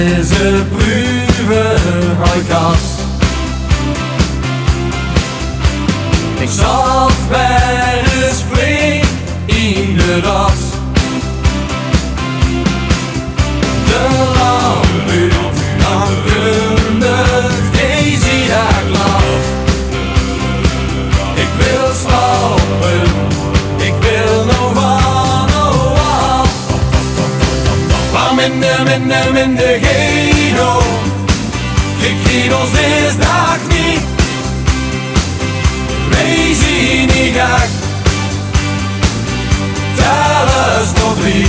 deze proeven uit gas. Ik zat weer eens flink in de ras. De lamp dan kundigt deze dag laat. Ik wil slapen, ik wil nog van wat. Maar minder Gino, ik giet ons deze dag niet. Wij zien niet graag, tel eens tot 3.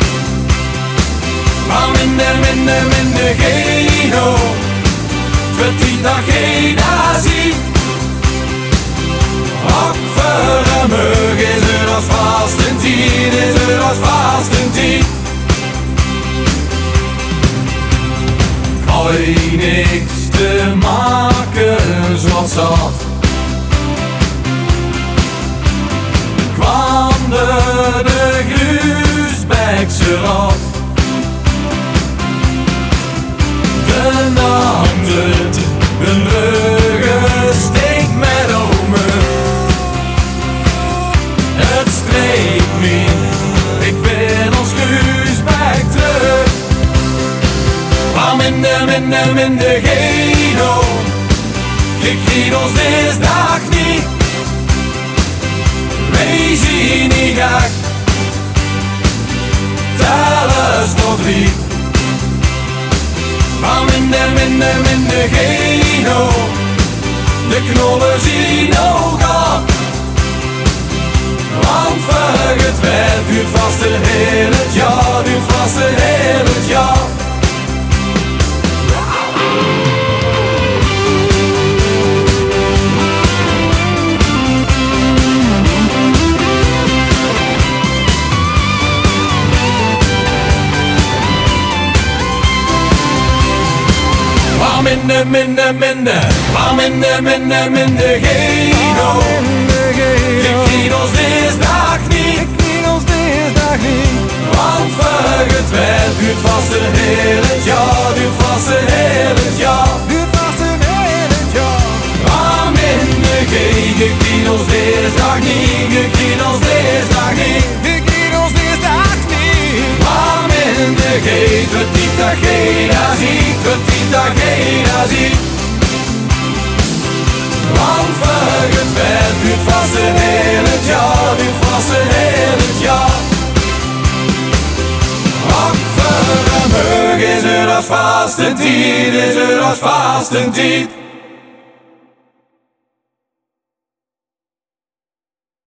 Maar minder Gino, verdriet dat geen ziet. Akver en mug is er als vastentijd, is er als vastentijd. Gooi niks te maken zoals zat. Kwam de Gruusbeekse rot. De nachten, een ruggen steekt met omen. Het streekt me, ik wil ons Gruusbeek terug. Maar minder Gino, ik giet ons deze dag niet. Wij zien niet graag, tel eens tot 3. Maar minder Gino, de knollen zien ook al. Want vergeet het duurt vast een heel het jaar, duurt vast een heel het jaar. Minder Gino, ik giet ons deze dag niet. Want vergeet het duurt vast een heel het jaar, duurt vast een heel het jaar. Maar minder G, ik giet ons deze dag niet, ik giet ons deze dag niet. Maar minder G, verdriet dat geen ziet, verdriet dat geen ziet. Want vergeet het duurt vast een heel het jaar, duurt vast een heel het jaar. Akver en mug is er als vastentijd, is er als vastentijd.